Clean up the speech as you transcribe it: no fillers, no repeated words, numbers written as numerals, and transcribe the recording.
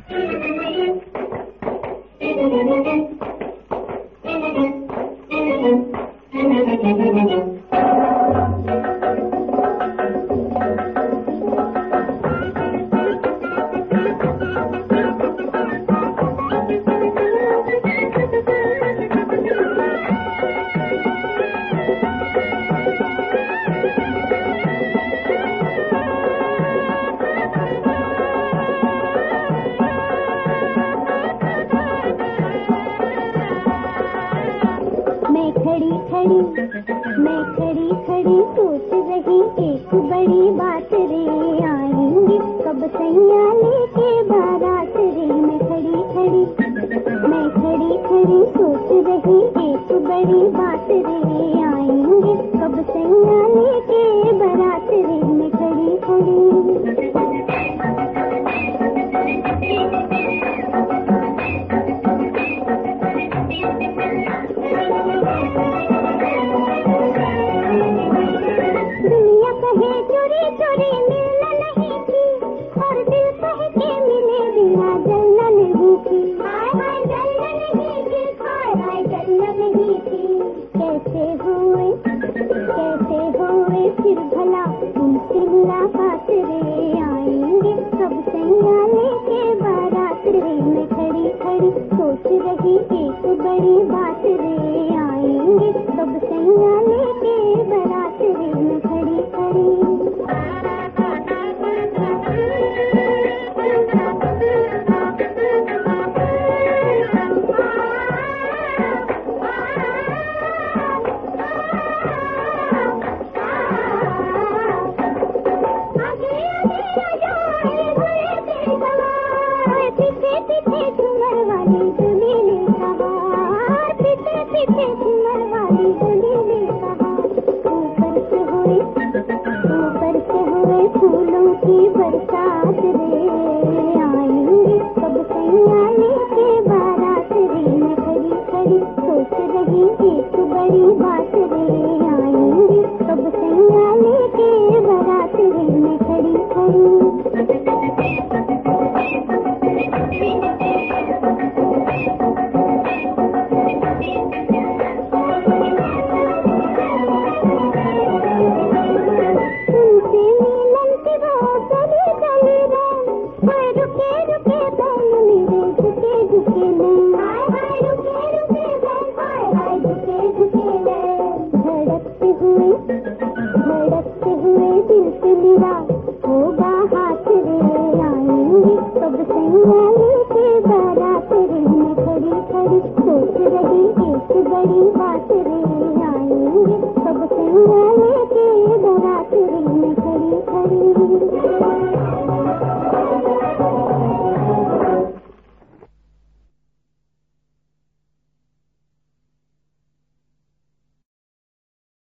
मैं खड़ी खड़ी सोच रही एक बड़ी बात रे, आएंगे कब सैया लेके बारात रे। मैं खड़ी खड़ी सोच रही एक बड़ी बात रे, आएंगे कब सैया लेके बारात रे। मैं खड़ी खड़ी फिर भला उनसे मुलाकात रे, आएंगे कब सैया लेके बारात रे। मैं खड़ी खड़ी सोच रही एक बड़ी बात रे, आएंगे कब सैया लेके बारात रे। मैं खड़ी खड़ी फूलों की बरसात रे, आएंगे कब सैया लेके बारात रे। मैं खड़ी खड़ी सोच रही एक बड़ी बात रे, आएंगे कब सैया लेके बारात रे। मैं खड़ी खड़ी धड़कते हुए दिल से मेरा होगा हाथ रे, आएंगे कब सैया लेके बारात रे। मैं खड़ी खड़ी सोच रही एक बड़ी बात रे, आएंगे कब सैया